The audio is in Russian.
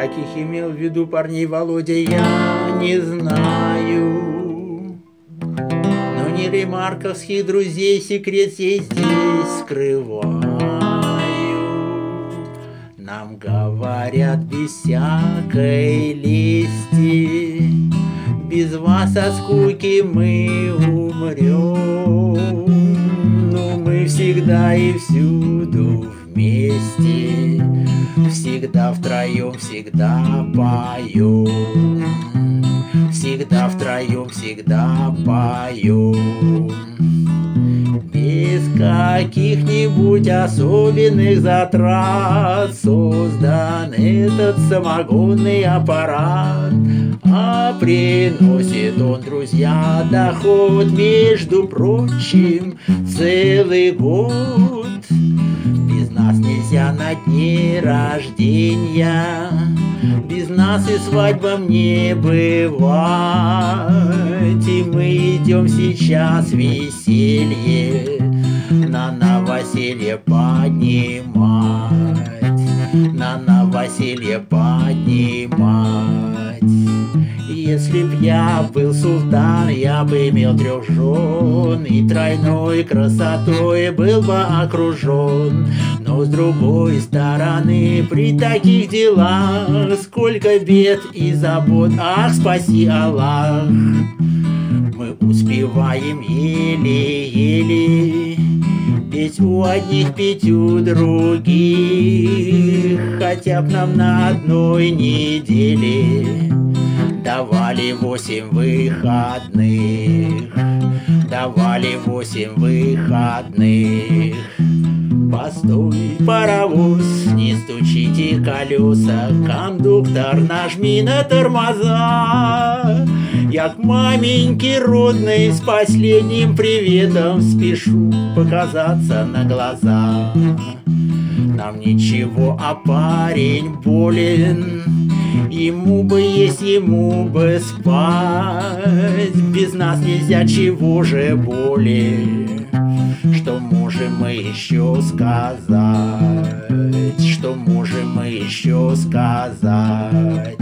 Каких имел в виду парней Володя, я не знаю. Но не ремарковских друзей секрет сей здесь скрываю. Нам говорят без всякой лести, без вас от скуки мы умрем. Но мы всегда и всюду вместе, всегда втроем, всегда поем. Всегда втроем, всегда поем. Без каких-нибудь особенных затрат создан этот самогонный аппарат. А приносит он, друзья, доход, между прочим, целый год. Без нас нельзя на дни рождения, без нас и свадьбам не бывать. И мы идем сейчас веселье на новоселье поднимать, на новоселье поднимать. Если б я был султан, я бы имел 3 жен, и тройной красотой был бы окружен. Но с другой стороны, при таких делах сколько бед и забот, ах, спаси Аллах. Мы успеваем еле-еле, ведь у одних 5, у других хотя б нам на одной неделе давали 8 выходных, давали 8 выходных. Постой, паровоз, не стучите колеса, кондуктор, нажми на тормоза. Я к маменьке родной с последним приветом спешу показаться на глаза. Нам ничего, а парень болен, ему бы есть, ему бы спать. Без нас нельзя, чего же более. Что можем мы еще сказать? Что можем мы еще сказать?